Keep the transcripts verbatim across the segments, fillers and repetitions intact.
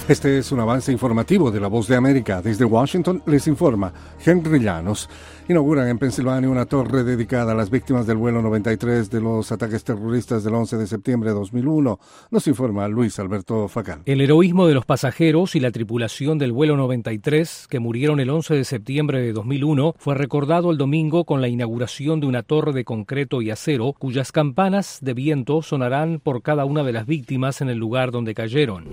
Este es un avance informativo de La Voz de América. Desde Washington les informa Henry Llanos. Inauguran en Pensilvania una torre dedicada a las víctimas del vuelo noventa y tres de los ataques terroristas del once de septiembre de dos mil uno. Nos informa Luis Alberto Facal. El heroísmo de los pasajeros y la tripulación del vuelo noventa y tres, que murieron el once de septiembre de dos mil uno, fue recordado el domingo con la inauguración de una torre de concreto y acero, cuyas campanas de viento sonarán por cada una de las víctimas en el lugar donde cayeron.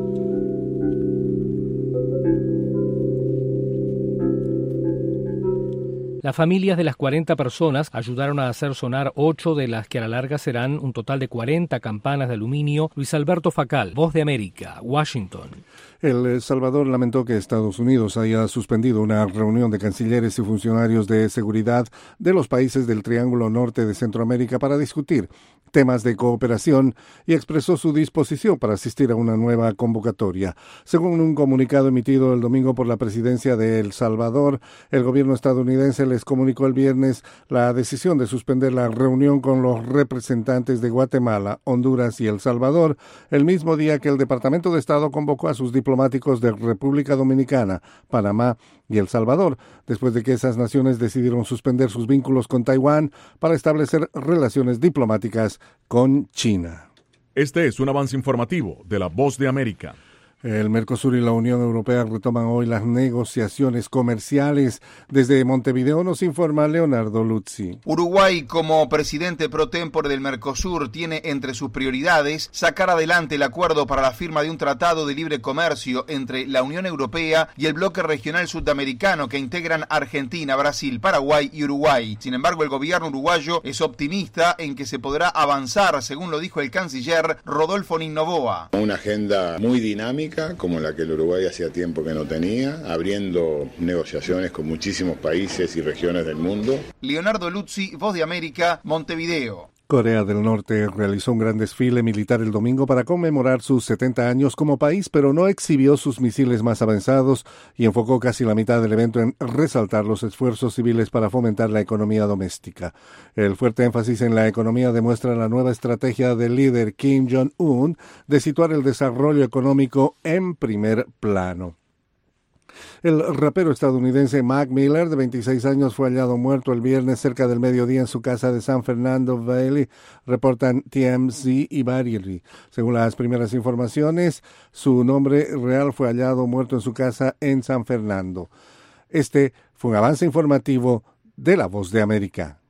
Las familias de las cuarenta personas ayudaron a hacer sonar ocho de las que a la larga serán un total de cuarenta campanas de aluminio. Luis Alberto Facal, Voz de América, Washington. El Salvador lamentó que Estados Unidos haya suspendido una reunión de cancilleres y funcionarios de seguridad de los países del Triángulo Norte de Centroamérica para discutir temas de cooperación y expresó su disposición para asistir a una nueva convocatoria. Según un comunicado emitido el domingo por la presidencia de El Salvador, el gobierno estadounidense les comunicó el viernes la decisión de suspender la reunión con los representantes de Guatemala, Honduras y El Salvador, el mismo día que el Departamento de Estado convocó a sus diplomáticos de República Dominicana, Panamá y El Salvador, después de que esas naciones decidieron suspender sus vínculos con Taiwán para establecer relaciones diplomáticas con China. Este es un avance informativo de La Voz de América. El Mercosur y la Unión Europea retoman hoy las negociaciones comerciales. Desde Montevideo nos informa Leonardo Luzzi. Uruguay, como presidente pro tempore del Mercosur, tiene entre sus prioridades sacar adelante el acuerdo para la firma de un tratado de libre comercio entre la Unión Europea y el bloque regional sudamericano que integran Argentina, Brasil, Paraguay y Uruguay. Sin embargo, el gobierno uruguayo es optimista en que se podrá avanzar, según lo dijo el canciller Rodolfo Noboa. Una agenda muy dinámica, como la que el Uruguay hacía tiempo que no tenía, abriendo negociaciones con muchísimos países y regiones del mundo. Leonardo Luzzi, Voz de América, Montevideo. Corea del Norte realizó un gran desfile militar el domingo para conmemorar sus setenta años como país, pero no exhibió sus misiles más avanzados y enfocó casi la mitad del evento en resaltar los esfuerzos civiles para fomentar la economía doméstica. El fuerte énfasis en la economía demuestra la nueva estrategia del líder Kim Jong-un de situar el desarrollo económico en primer plano. El rapero estadounidense Mac Miller, de veintiséis años, fue hallado muerto el viernes cerca del mediodía en su casa de San Fernando Valley, reportan T M Z y Variety. Según las primeras informaciones, su nombre real fue hallado muerto en su casa en San Fernando. Este fue un avance informativo de La Voz de América.